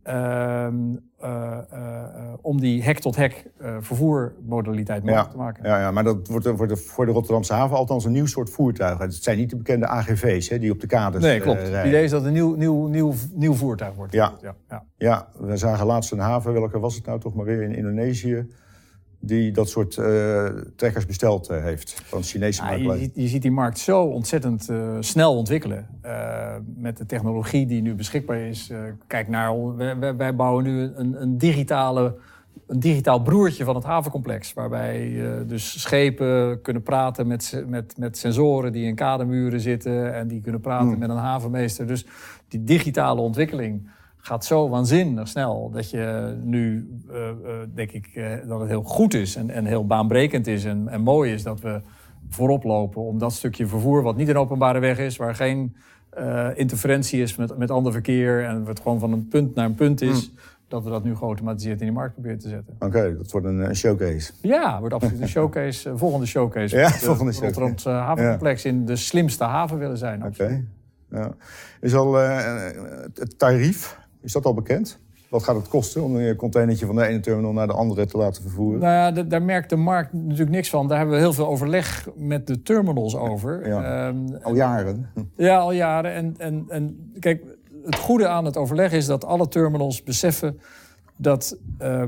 Om die hek-tot-hek vervoermodaliteit mogelijk te maken. Ja, maar dat wordt voor de Rotterdamse haven althans een nieuw soort voertuigen. Het zijn niet de bekende AGV's die op de kaders Nee, klopt. rijden. Het idee is dat het een nieuw voertuig wordt. Ja, we zagen laatst een haven, welke was het nou toch maar weer in Indonesië, die dat soort trekkers besteld heeft van Chinese markt. Je ziet die markt zo ontzettend snel ontwikkelen. Met de technologie die nu beschikbaar is. Kijk naar, wij bouwen nu een digitaal broertje van het havencomplex. Waarbij dus schepen kunnen praten met sensoren die in kademuren zitten. En die kunnen praten met een havenmeester. Dus die digitale ontwikkeling gaat zo waanzinnig snel dat je nu, denk ik, dat het heel goed is en heel baanbrekend is en mooi is dat we voorop lopen om dat stukje vervoer, wat niet een openbare weg is, waar geen interferentie is met ander verkeer en het gewoon van een punt naar een punt is, dat we dat nu geautomatiseerd in de markt proberen te zetten. Oké, dat wordt een showcase. Ja, wordt absoluut een showcase, volgende showcase. Ja, volgende showcase. Rotterdamse havencomplex in de slimste haven willen zijn. Oké. Ja. Is al het tarief, is dat al bekend? Wat gaat het kosten om een containertje van de ene terminal naar de andere te laten vervoeren? Nou ja, daar merkt de markt natuurlijk niks van. Daar hebben we heel veel overleg met de terminals over. Ja. Al jaren. Ja, al jaren. En kijk, het goede aan het overleg is dat alle terminals beseffen dat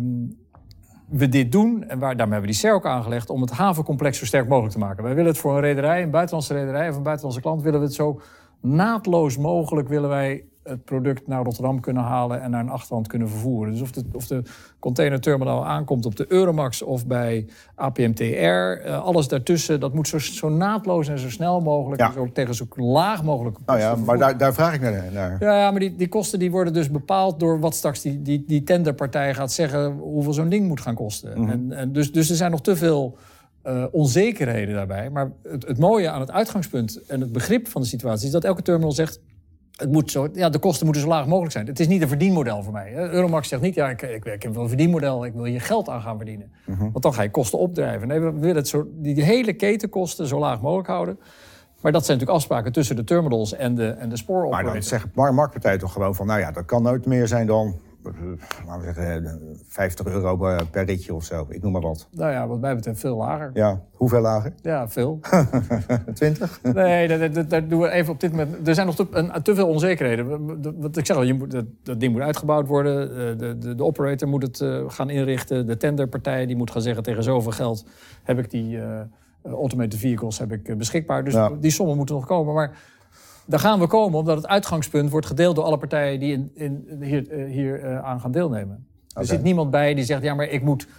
we dit doen. En daarmee hebben we die SER ook aangelegd om het havencomplex zo sterk mogelijk te maken. Wij willen het voor een rederij, een buitenlandse rederij of een buitenlandse klant, willen we het zo naadloos mogelijk willen wij het product naar Rotterdam kunnen halen en naar een achterland kunnen vervoeren. Dus of de containerterminal aankomt op de Euromax of bij APMTR, alles daartussen, dat moet zo naadloos en zo snel mogelijk en zo tegen zo laag mogelijk kosten. Nou ja, maar daar vraag ik naar. Ja, maar die kosten die worden dus bepaald door wat straks die tenderpartij gaat zeggen hoeveel zo'n ding moet gaan kosten. Mm-hmm. En dus er zijn nog te veel onzekerheden daarbij. Maar het mooie aan het uitgangspunt en het begrip van de situatie is dat elke terminal zegt, de kosten moeten zo laag mogelijk zijn. Het is niet een verdienmodel voor mij. Euromax zegt niet, ik heb wel een verdienmodel, ik wil hier geld aan gaan verdienen. Mm-hmm. Want dan ga je kosten opdrijven. Nee, we willen die hele ketenkosten zo laag mogelijk houden. Maar dat zijn natuurlijk afspraken tussen de terminals en de spooroperators. Maar dan zegt marktpartij toch gewoon van, dat kan nooit meer zijn dan, laten we zeggen, €50 per ritje of zo. Ik noem maar wat. Nou ja, wat mij betreft veel lager. Ja, hoeveel lager? Ja, veel. 20? Nee, daar doen we even op dit moment. Er zijn nog te veel onzekerheden. Wat ik zeg al, dat ding moet uitgebouwd worden. De operator moet het gaan inrichten. De tenderpartij die moet gaan zeggen, tegen zoveel geld heb ik die automated vehicles beschikbaar. Dus die sommen moeten nog komen. Maar daar gaan we komen omdat het uitgangspunt wordt gedeeld door alle partijen die hier aan gaan deelnemen. Okay. Er zit niemand bij die zegt, maar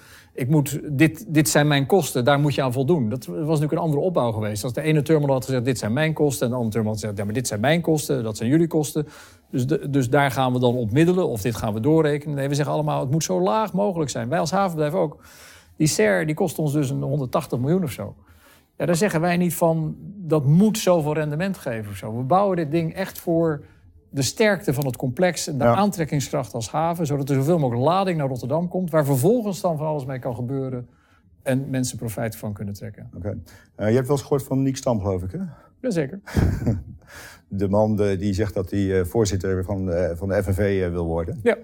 dit zijn mijn kosten, daar moet je aan voldoen. Dat was natuurlijk een andere opbouw geweest. Als de ene terminal had gezegd, dit zijn mijn kosten, en de andere terminal had gezegd, maar dit zijn mijn kosten, dat zijn jullie kosten. Dus daar gaan we dan op middelen, of dit gaan we doorrekenen. Nee, we zeggen allemaal, het moet zo laag mogelijk zijn. Wij als havenbedrijf ook. Die SER, die kost ons dus 180 miljoen of zo. Ja, daar zeggen wij niet van, dat moet zoveel rendement geven of zo. We bouwen dit ding echt voor de sterkte van het complex en de aantrekkingskracht als haven, zodat er zoveel mogelijk lading naar Rotterdam komt, waar vervolgens dan van alles mee kan gebeuren en mensen profijt van kunnen trekken. Okay. Je hebt wel eens gehoord van Niek Stam, geloof ik, hè? Jazeker. De man die zegt dat hij voorzitter van de FNV wil worden. Ja.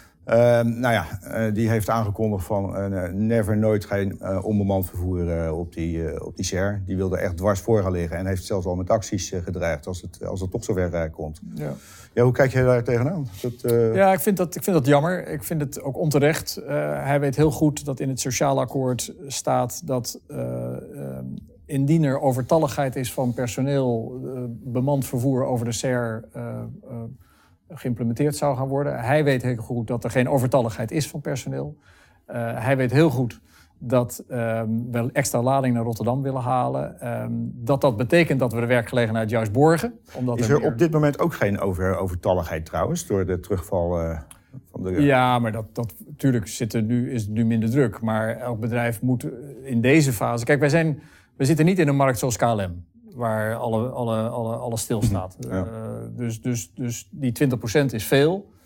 Die heeft aangekondigd van nooit geen onbemand vervoer op die SER. Die wilde echt dwars voor gaan liggen en heeft zelfs al met acties gedreigd als het toch zover komt. Ja, hoe kijk jij daar tegenaan? Ja, ik vind dat jammer. Ik vind het ook onterecht. Hij weet heel goed dat in het sociaal akkoord staat dat indien er overtalligheid is van personeel, bemand vervoer over de SER geïmplementeerd zou gaan worden. Hij weet heel goed dat er geen overtalligheid is van personeel. Hij weet heel goed dat we extra lading naar Rotterdam willen halen. Dat betekent dat we de werkgelegenheid juist borgen. Omdat is er op dit moment ook geen overtalligheid trouwens, door de terugval van de... Ja, maar natuurlijk is het nu minder druk. Maar elk bedrijf moet in deze fase... Kijk, we zitten niet in een markt zoals KLM, waar alles stilstaat. Ja. Dus die 20% is veel.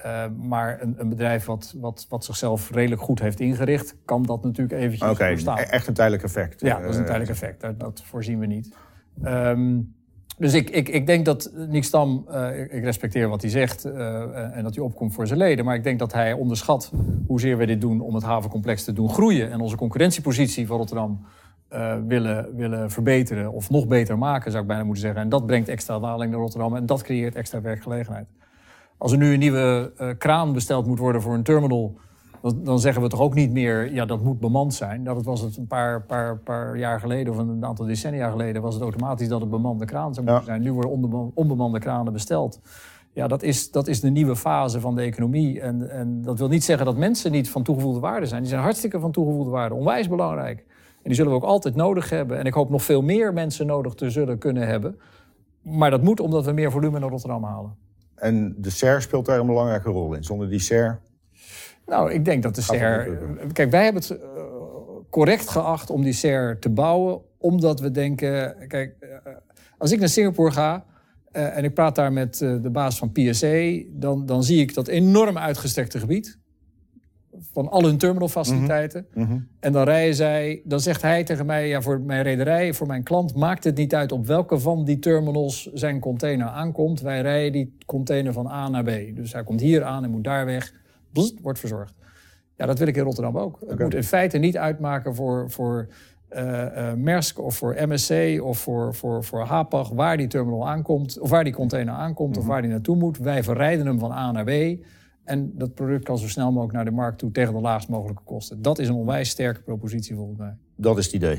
Maar een bedrijf wat zichzelf redelijk goed heeft ingericht, kan dat natuurlijk eventjes doorstaan. Echt een tijdelijk effect. Ja, dat is een tijdelijk effect. Dat voorzien we niet. Dus ik denk dat Niek Stam, ik respecteer wat hij zegt en dat hij opkomt voor zijn leden. Maar ik denk dat hij onderschat hoezeer we dit doen om het havencomplex te doen groeien. En onze concurrentiepositie van Rotterdam willen verbeteren of nog beter maken, zou ik bijna moeten zeggen. En dat brengt extra daling naar Rotterdam en dat creëert extra werkgelegenheid. Als er nu een nieuwe kraan besteld moet worden voor een terminal, dan zeggen we toch ook niet meer, ja, dat moet bemand zijn. Dat was het een paar jaar geleden of een aantal decennia geleden was het automatisch dat het bemande kraan zou moeten zijn. Nu worden onbemande kranen besteld. Ja, dat is de nieuwe fase van de economie. En dat wil niet zeggen dat mensen niet van toegevoegde waarde zijn. Die zijn hartstikke van toegevoegde waarde, onwijs belangrijk. En die zullen we ook altijd nodig hebben. En ik hoop nog veel meer mensen nodig te zullen kunnen hebben. Maar dat moet omdat we meer volume naar Rotterdam halen. En de SER speelt daar een belangrijke rol in. Zonder die SER... Nou, ik denk dat de SER... Kijk, wij hebben het correct geacht om die SER te bouwen. Omdat we denken... Kijk, als ik naar Singapore ga en ik praat daar met de baas van PSA... dan zie ik dat enorm uitgestrekte gebied van al hun terminalfaciliteiten. Mm-hmm. En dan zegt hij tegen mij, ja, voor mijn rederij, voor mijn klant, maakt het niet uit op welke van die terminals zijn container aankomt. Wij rijden die container van A naar B. Dus hij komt hier aan en moet daar weg. Bzzt, wordt verzorgd. Ja, dat wil ik in Rotterdam ook. Okay. Het moet in feite niet uitmaken voor Maersk of voor MSC of voor Hapag waar die terminal aankomt, of waar die container aankomt, mm-hmm, of waar die naartoe moet. Wij verrijden hem van A naar B. En dat product kan zo snel mogelijk naar de markt toe tegen de laagst mogelijke kosten. Dat is een onwijs sterke propositie volgens mij. Dat is het idee.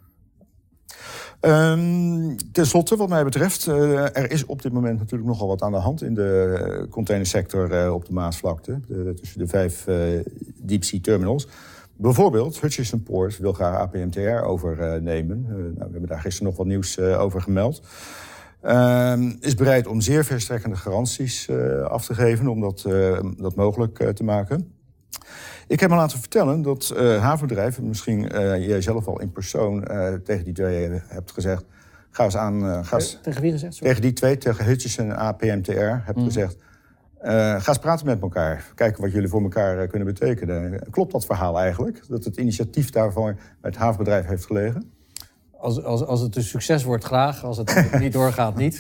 Ten slotte, wat mij betreft, er is op dit moment natuurlijk nogal wat aan de hand in de containersector op de Maasvlakte. Tussen de 5 deep-sea terminals. Bijvoorbeeld, Hutchison Ports wil graag APMTR overnemen. We hebben daar gisteren nog wat nieuws over gemeld. Is bereid om zeer verstrekkende garanties af te geven om dat mogelijk te maken. Ik heb me laten vertellen dat havenbedrijven, misschien jij zelf al in persoon tegen die twee hebt gezegd, ga eens aan... Tegen wie gezegd? Sorry? Tegen die twee, tegen Hutchison en APMTR, hebt gezegd, ga eens praten met elkaar. Kijken wat jullie voor elkaar kunnen betekenen. Klopt dat verhaal eigenlijk? Dat het initiatief daarvan bij het havenbedrijf heeft gelegen? Als het een succes wordt, graag. Als het niet doorgaat, niet.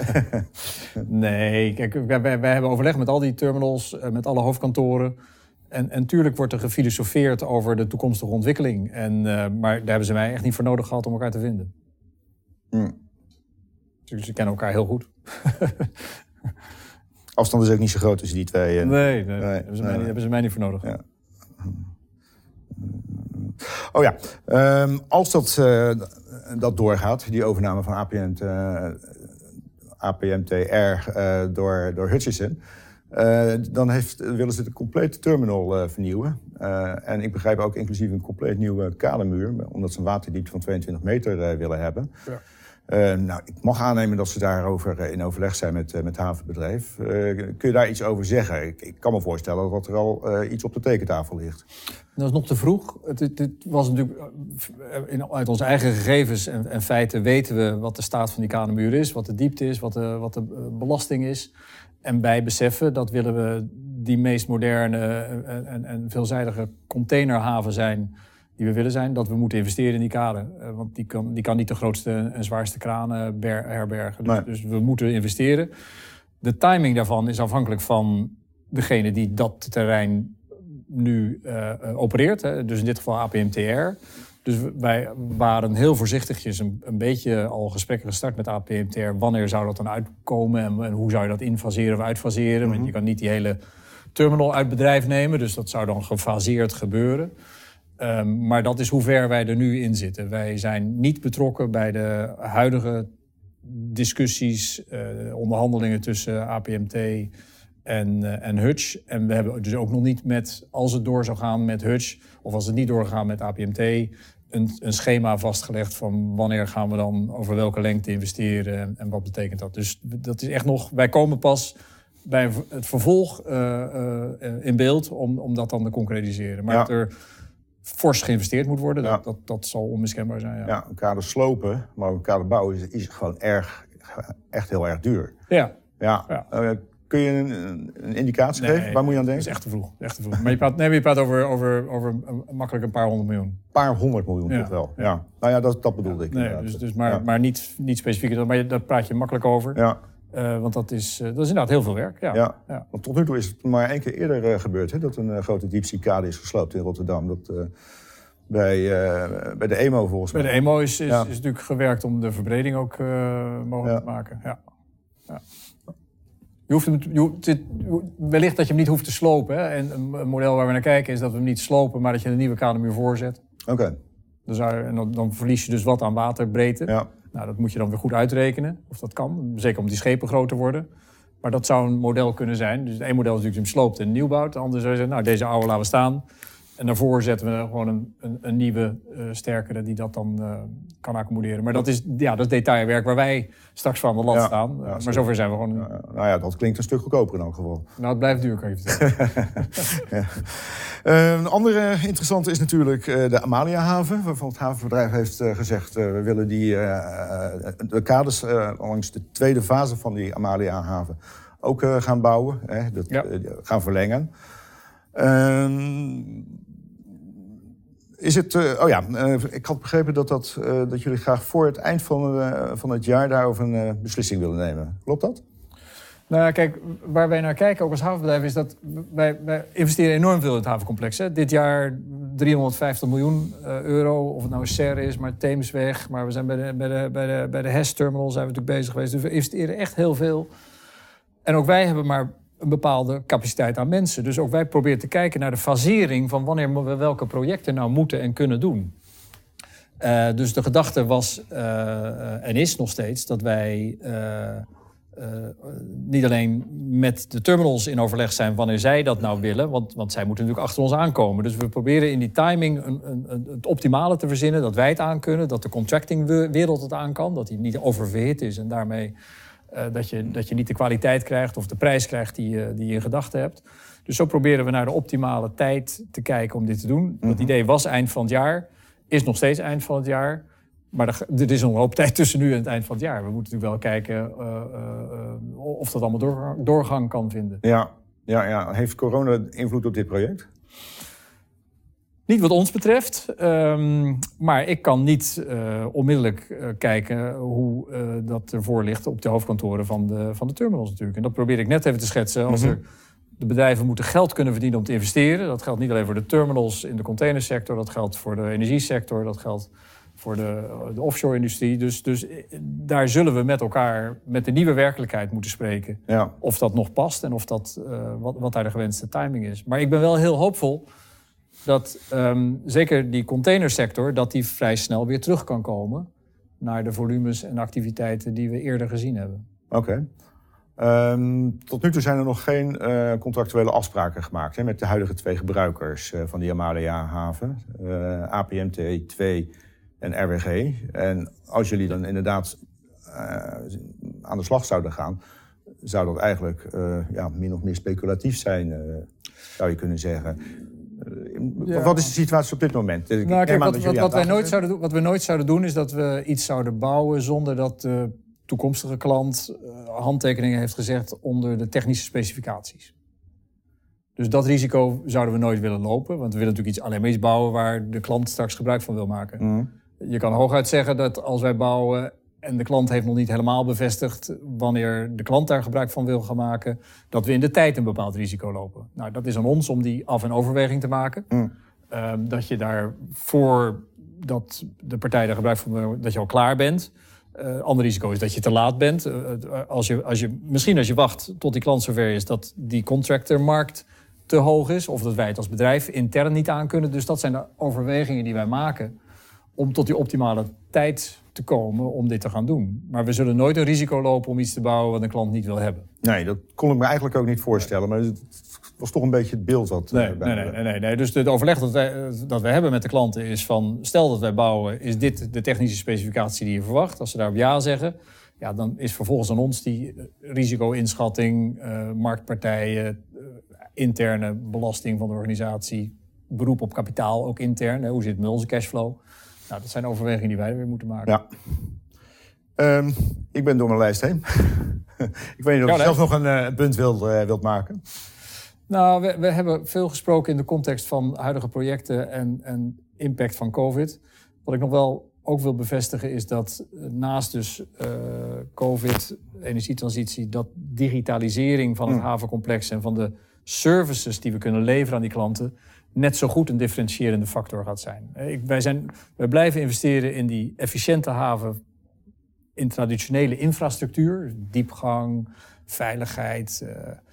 Nee, kijk, wij hebben overleg met al die terminals, met alle hoofdkantoren. En tuurlijk wordt er gefilosofeerd over de toekomstige ontwikkeling. Maar daar hebben ze mij echt niet voor nodig gehad om elkaar te vinden. Dus ze kennen elkaar heel goed. Afstand is ook niet zo groot tussen die twee. Nee. Hebben ze mij niet voor nodig gehad. Ja. Oh ja, als dat doorgaat, die overname van APMTR door Hutchison, dan willen ze de complete terminal vernieuwen. En ik begrijp ook inclusief een compleet nieuwe kademuur, omdat ze een waterdiepte van 22 meter willen hebben. Ja. Ik mag aannemen dat ze daarover in overleg zijn met het havenbedrijf. Kun je daar iets over zeggen? Ik kan me voorstellen dat er al iets op de tekentafel ligt. Dat is nog te vroeg. Het was natuurlijk uit onze eigen gegevens en feiten weten we wat de staat van die kademuur is, wat de diepte is, wat de belasting is. En wij beseffen dat willen we die meest moderne en veelzijdige containerhaven zijn die we willen zijn, dat we moeten investeren in die kade. Want die kan niet de grootste en zwaarste kranen herbergen. Nee. Dus we moeten investeren. De timing daarvan is afhankelijk van degene die dat terrein nu opereert. Hè. Dus in dit geval APMTR. Dus wij waren heel voorzichtigjes een beetje al gesprekken gestart met APMTR. Wanneer zou dat dan uitkomen en hoe zou je dat infaseren of uitfaseren? Mm-hmm. Want je kan niet die hele terminal uit bedrijf nemen. Dus dat zou dan gefaseerd gebeuren. Maar dat is hoe ver wij er nu in zitten. Wij zijn niet betrokken bij de huidige discussies, onderhandelingen tussen APMT en Hutch. En we hebben dus ook nog niet als het door zou gaan met Hutch, of als het niet doorgaat met APMT, een schema vastgelegd van wanneer gaan we dan over welke lengte investeren en wat betekent dat. Dus dat is echt nog, wij komen pas bij het vervolg in beeld om dat dan te concretiseren. Maar dat er fors geïnvesteerd moet worden, dat zal onmiskenbaar zijn. Ja, een kade slopen, maar een kade bouwen is gewoon echt heel erg duur. Ja. Kun Kun je een indicatie geven? Waar moet je aan denken? Dat is echt te vroeg. Echt te vroeg. Maar je praat over makkelijk een paar 100 miljoen. Een paar 100 miljoen toch wel. Ja. Nou ja, dat bedoelde ik. Nee, maar niet specifiek. Maar daar praat je makkelijk over. Ja. Want dat is inderdaad heel veel werk. Ja. Want tot nu toe is het maar 1 keer eerder gebeurd. Hè, dat een grote diepzeekade is gesloopt in Rotterdam. Dat, bij de EMO volgens mij. Bij de EMO is natuurlijk gewerkt om de verbreding ook mogelijk te maken. Ja. Wellicht dat je hem niet hoeft te slopen. Hè? En een model waar we naar kijken is dat we hem niet slopen, maar dat je een nieuwe kademuur voorzet. Oké. Dan verlies je dus wat aan waterbreedte. Ja. Nou, dat moet je dan weer goed uitrekenen, of dat kan. Zeker omdat die schepen groter worden. Maar dat zou een model kunnen zijn. Dus het één model is natuurlijk hem sloopt en nieuw bouwt. De andere zou je zeggen, nou, deze oude laten we staan. En daarvoor zetten we gewoon een nieuwe, sterkere die dat dan kan accommoderen. Maar dat is detailwerk waar wij straks van de lat staan. Maar zover zijn we gewoon... nou ja, dat klinkt een stuk goedkoper in elk geval. Nou, het blijft duur, kan je vertellen. Een andere interessante is natuurlijk de Amaliahaven. Waarvan het havenbedrijf heeft gezegd... we willen de kades langs de tweede fase van die Amaliahaven ook gaan bouwen. Gaan verlengen. Is het... ik had begrepen dat jullie graag voor het eind van het jaar daarover een beslissing willen nemen. Klopt dat? Nou, kijk, waar wij naar kijken, ook als havenbedrijf, is dat wij investeren enorm veel in het havencomplex. Hè. Dit jaar 350 miljoen euro, of het nou SER is, maar Theemsweg. Maar we zijn bij de HES-terminal zijn we natuurlijk bezig geweest. Dus we investeren echt heel veel. En ook wij hebben maar een bepaalde capaciteit aan mensen. Dus ook wij proberen te kijken naar de fasering van wanneer we welke projecten nou moeten en kunnen doen. Dus de gedachte was en is nog steeds dat wij niet alleen met de terminals in overleg zijn wanneer zij dat nou willen, want zij moeten natuurlijk achter ons aankomen. Dus we proberen in die timing het optimale te verzinnen, dat wij het aan kunnen, dat de contractingwereld het aan kan, dat die niet oververhit is en daarmee dat je niet de kwaliteit krijgt of de prijs krijgt die je in gedachten hebt. Dus zo proberen we naar de optimale tijd te kijken om dit te doen. Dat idee was eind van het jaar, is nog steeds eind van het jaar. Maar er is nog een hoop tijd tussen nu en het eind van het jaar. We moeten natuurlijk wel kijken of dat allemaal doorgang kan vinden. Ja. Heeft corona invloed op dit project? Niet wat ons betreft, maar ik kan niet onmiddellijk kijken hoe dat ervoor ligt op de hoofdkantoren van de terminals natuurlijk. En dat probeer ik net even te schetsen. Als de bedrijven moeten geld kunnen verdienen om te investeren. Dat geldt niet alleen voor de terminals in de containersector, dat geldt voor de energiesector, dat geldt voor de offshore-industrie. Dus daar zullen we met elkaar met de nieuwe werkelijkheid moeten spreken. Ja. Of dat nog past en of dat, wat daar de gewenste timing is. Maar ik ben wel heel hoopvol dat zeker die containersector, dat die vrij snel weer terug kan komen naar de volumes en activiteiten die we eerder gezien hebben. Oké. Tot nu toe zijn er nog geen contractuele afspraken gemaakt met de huidige 2 gebruikers van die Amalia-haven. APMT 2 en RWG. En als jullie dan inderdaad aan de slag zouden gaan, zou dat eigenlijk min of meer speculatief zijn, zou je kunnen zeggen. Wat is de situatie op dit moment? Wat we nooit zouden doen, is dat we iets zouden bouwen zonder dat de toekomstige klant handtekeningen heeft gezet onder de technische specificaties. Dus dat risico zouden we nooit willen lopen, want we willen natuurlijk alleen maar iets bouwen waar de klant straks gebruik van wil maken. Je kan hooguit zeggen dat als wij bouwen en de klant heeft nog niet helemaal bevestigd wanneer de klant daar gebruik van wil gaan maken, dat we in de tijd een bepaald risico lopen. Nou, dat is aan ons om die af- en overweging te maken. Dat je daar dat de partij daar gebruik van wil, dat je al klaar bent. Ander risico is dat je te laat bent. Misschien als je wacht tot die klant zover is dat die contractormarkt te hoog is, of dat wij het als bedrijf intern niet aankunnen. Dus dat zijn de overwegingen die wij maken om tot die optimale tijd te komen om dit te gaan doen. Maar we zullen nooit een risico lopen om iets te bouwen wat een klant niet wil hebben. Nee, dat kon ik me eigenlijk ook niet voorstellen. Maar het was toch een beetje het beeld wat... Nee. Dus het overleg dat wij hebben met de klanten is van, stel dat wij bouwen, is dit de technische specificatie die je verwacht? Als ze daarop ja zeggen, dan is vervolgens aan ons die risico-inschatting, marktpartijen, interne belasting van de organisatie, beroep op kapitaal, ook intern. Hoe zit het met onze cashflow? Nou, dat zijn overwegingen die wij weer moeten maken. Ik ben door mijn lijst heen. Ik weet niet of je zelf nog een punt wilt maken. Nou, we hebben veel gesproken in de context van huidige projecten en impact van COVID. Wat ik nog wel ook wil bevestigen is dat naast dus COVID, energietransitie, dat digitalisering van het havencomplex en van de services die we kunnen leveren aan die klanten net zo goed een differentiërende factor gaat zijn. Wij blijven investeren in die efficiënte haven, in traditionele infrastructuur, diepgang, veiligheid,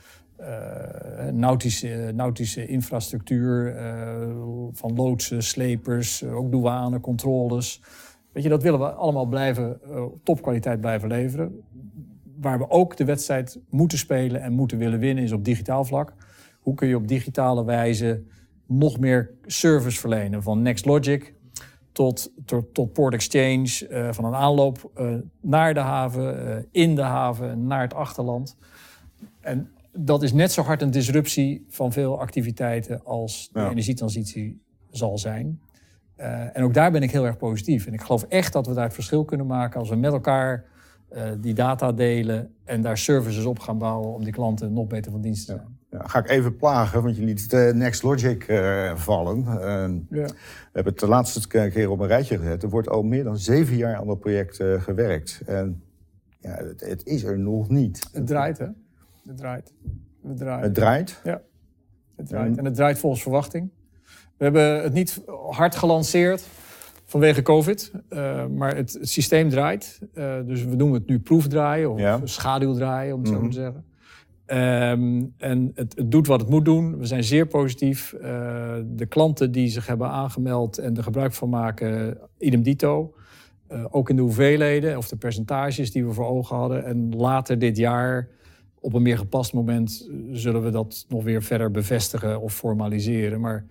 nautische infrastructuur, van loodsen, slepers, ook douane, controles. Weet je, dat willen we allemaal topkwaliteit blijven leveren. Waar we ook de wedstrijd moeten spelen en moeten willen winnen is op digitaal vlak. Hoe kun je op digitale wijze nog meer service verlenen? Van NextLogic tot Port Exchange, van een aanloop naar de haven, in de haven, naar het achterland. En dat is net zo hard een disruptie van veel activiteiten als de energietransitie zal zijn. En ook daar ben ik heel erg positief. En ik geloof echt dat we daar het verschil kunnen maken als we met elkaar die data delen en daar services op gaan bouwen om die klanten nog beter van dienst te zijn. Ja, ga ik even plagen, want je liet NextLogic vallen. We hebben het de laatste keer op een rijtje gezet. Er wordt al meer dan 7 jaar aan dat project gewerkt. En het is er nog niet. Het draait, hè? Het draait. Het draait? Ja, het draait. En het draait volgens verwachting. We hebben het niet hard gelanceerd vanwege COVID, maar het systeem draait. Dus we noemen het nu proefdraaien of schaduwdraaien, om het zo te zeggen. En het doet wat het moet doen. We zijn zeer positief. De klanten die zich hebben aangemeld en er gebruik van maken, idem dito. Ook in de hoeveelheden of de percentages die we voor ogen hadden. En later dit jaar, op een meer gepast moment, zullen we dat nog weer verder bevestigen of formaliseren. Maar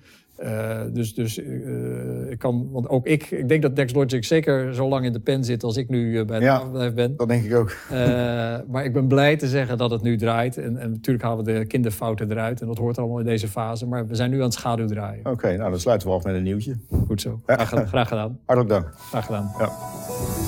ik kan, want ook ik denk dat NextLogic zeker zo lang in de pen zit als ik nu bij het havenbedrijf ben. Dat denk ik ook. Maar ik ben blij te zeggen dat het nu draait. En natuurlijk halen we de kinderfouten eruit. En dat hoort allemaal in deze fase. Maar we zijn nu aan het schaduwdraaien. Oké, nou dan sluiten we af met een nieuwtje. Goed zo. Graag gedaan. Hartelijk dank. Graag gedaan. Ja.